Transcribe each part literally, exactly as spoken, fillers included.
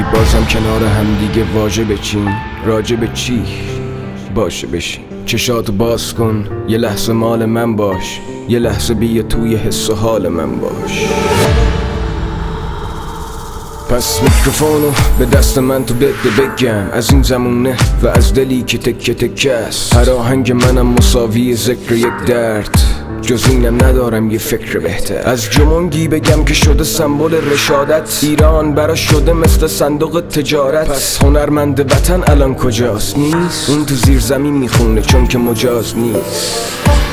بازم کنار هم دیگه واژه بچین، راجع به چی باشه بشین. چشاتو باز کن، یه لحظه مال من باش، یه لحظه بیا توی حس و حال من باش. پس میکروفونو به دست من تو بده بگم، از این زمونه و از دلی که تکه تکه است. هر آهنگ منم مساوی ذکر یک درد، جز اینم ندارم یه فکر بهتر. از جمونگی بگم که شده سمبل رشادت، ایران برا شده مثل صندوق تجارت. پس هنرمند وطن الان کجاست؟ نیست. اون تو زیر زمین میخونه چون که مجاز نیست.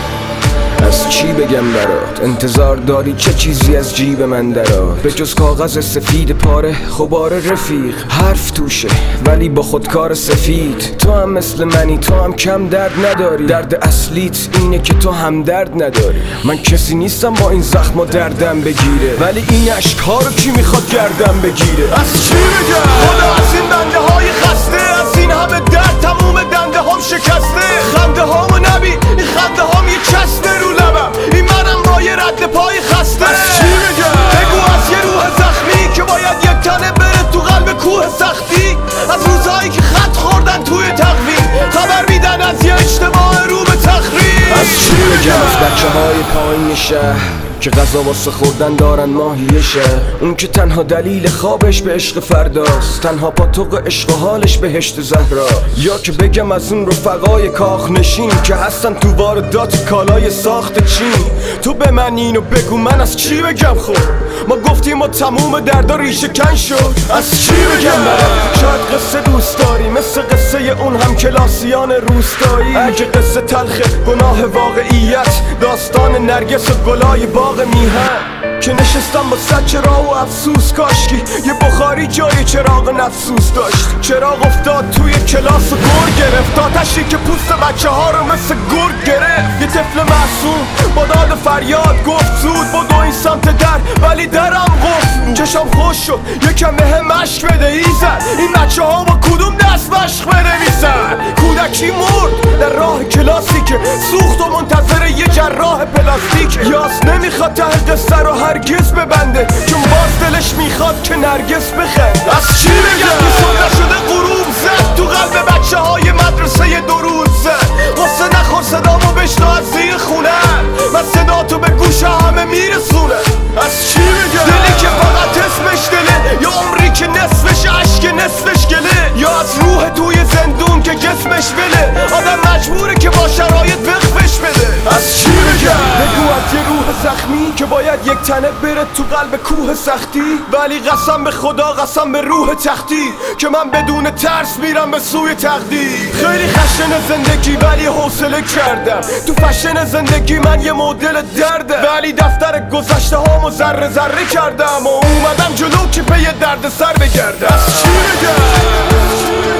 از چی بگم برات؟ انتظار داری چه چیزی از جیب من درات؟ به جز کاغذ سفید پاره خبار رفیق، حرف توشه ولی با خودکار سفید. تو هم مثل منی، تو هم کم درد نداری. درد اصلیت اینه که تو هم درد نداری. من کسی نیستم با این زخم و دردم بگیره، ولی این عشق ها رو کی میخواد گردم بگیره؟ از چی بگم؟ خدا از این بنده های خسته، از این همه درد تموم دنده هم شکسته. خنده هامو نبی، این خنده هام یه چسبه رو لبم، این منم با یه رد پای خسته. از چی بگم؟ بگو از یه روح زخمی که باید یک تنه بره تو قلب کوه سختی. از روزهایی که خط خوردن توی تقویم، خبر میدن از یه اجتماع رو به تخریب. از چی بگم؟ از بچه های پایین شهر که غذا واسه خوردن دارن ماهیه شهر. اون که تنها دلیل خوابش به عشق فرداست، تنها پاتوق عشق و حالش بهشت زهرا. یا که بگم از اون رفقای کاخ نشین که هستن تو واردات کالای ساخت چین. تو به من اینو بگو من از چی بگم؟ خب ما گفتیم و تموم دردا ریشه کن شد. از چی بگم برات؟ شاید قصه دوست داری مثل قصه اون هم کلاسیان روستایی. اگه قصه تلخه گناه واقعیت، داستان نرگس و گلای باغ میهن که نشستم با صد چراغ و افسوس. کاشکی یه بخاری جای چراغ نفسوس داشت. چراغ افتاد توی کلاس و گر گرفت، آتشی که پوست بچه ها رو مثل گرگ گرفت. یه طفل معصوم با داد فریاد گفت زود بدو این سمت در، ولی درم قفل بود. چشم خوش شد یکم بهم مشک بده ایزد، این بچه ها با کدوم دست مشق بنویسن؟ کودکی مرد در راه کلاسی که سوخت و منتظر یه جراح پلاستیک. یاس نمیخواد ته قصه رو هرگز ببنده، چون باز دلش میخواد که نرگس بخند. از چی بگم؟ که صبح شده غروب زد تو قلب بچه های مدرسه دو روز زد. قصه نخور صدامو بشنو از زیر خونه، من صدا تو به گوش همه میرسونه. از چی بگم؟ دلی که فقط اسمش دله، یا عمری که نصفش عشق نصفش گله، یا از روح توی زندون که جسمش بله. آدم مجبوره که با شرایط وقفش بده. از چی بگم؟ بگو از یه روح زخمی که باید یک تنه بره تو قلب کوه سختی. ولی قسم به خدا قسم به روح تختی که من بدون ترس میرم به سوی تقدیر. خیلی خشن زندگی ولی حوصله کردم، تو فشن زندگی من یه مدل درده. ولی دفتر گذشته هامو ذره ذره کردم و اومدم جلو که پی درد سر بگردم. از چی بگم؟